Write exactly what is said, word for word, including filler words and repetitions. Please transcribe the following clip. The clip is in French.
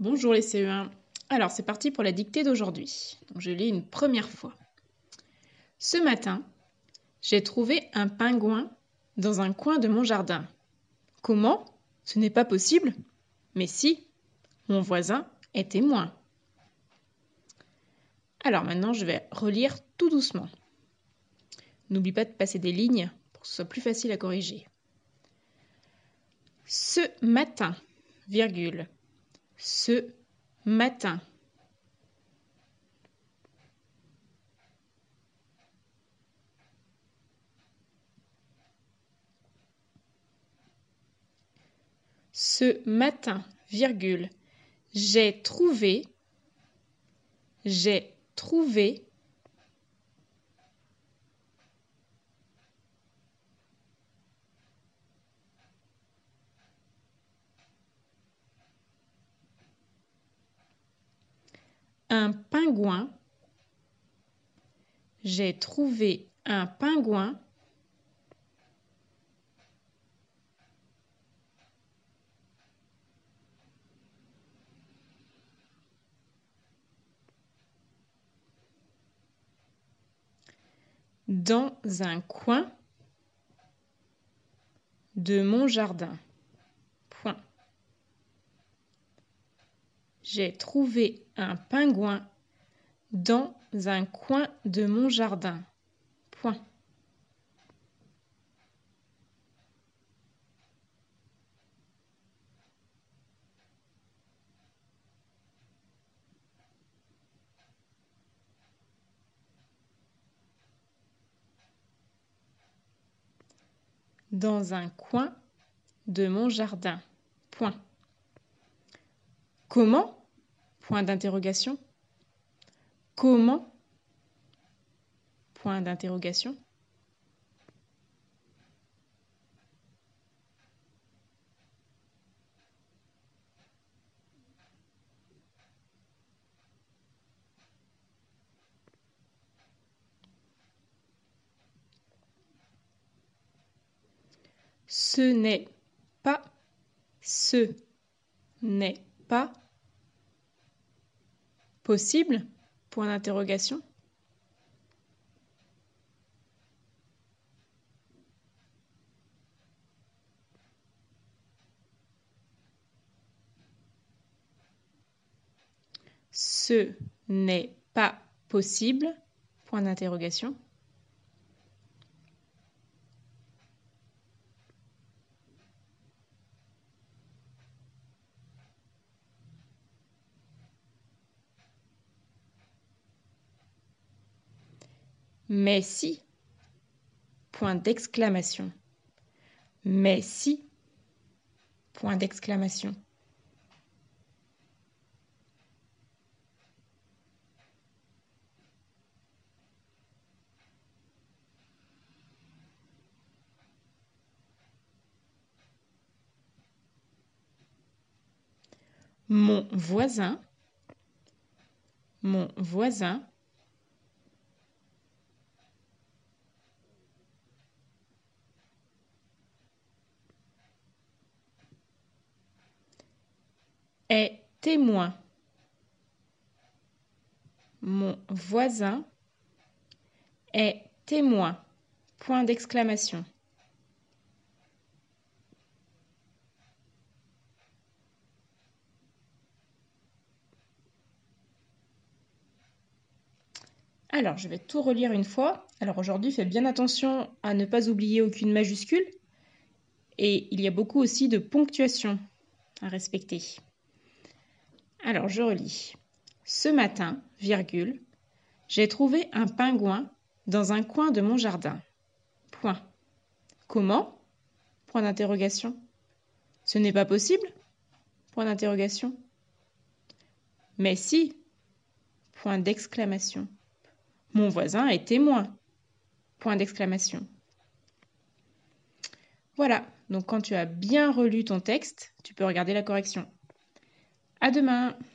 Bonjour les C E un. Alors c'est parti pour la dictée d'aujourd'hui. Donc, je lis une première fois. Ce matin, j'ai trouvé un pingouin dans un coin de mon jardin. Comment? Ce n'est pas possible. Mais si, mon voisin est témoin. Alors maintenant, je vais relire tout doucement. N'oublie pas de passer des lignes pour que ce soit plus facile à corriger. Ce matin, virgule, ce matin. Ce matin, virgule, j'ai trouvé, j'ai trouvé un pingouin, j'ai trouvé un pingouin dans un coin de mon jardin. Point. J'ai trouvé un pingouin dans un coin de mon jardin. Point. Dans un coin de mon jardin. Point. Comment? Point d'interrogation. Comment? Point d'interrogation. Ce n'est pas, ce n'est pas possible? Point d'interrogation. Ce n'est pas possible? Point d'interrogation. Mais si, point d'exclamation. Mais si, point d'exclamation. Mon voisin, mon voisin, est témoin. Mon voisin est témoin. Point d'exclamation. Alors, je vais tout relire une fois. Alors aujourd'hui, faites bien attention à ne pas oublier aucune majuscule. Et il y a beaucoup aussi de ponctuation à respecter. Alors, je relis. Ce matin, virgule, j'ai trouvé un pingouin dans un coin de mon jardin. Point. Comment? Point d'interrogation. Ce n'est pas possible? Point d'interrogation. Mais si. Point d'exclamation. Mon voisin est témoin. Point d'exclamation. Voilà, donc quand tu as bien relu ton texte, tu peux regarder la correction. À demain!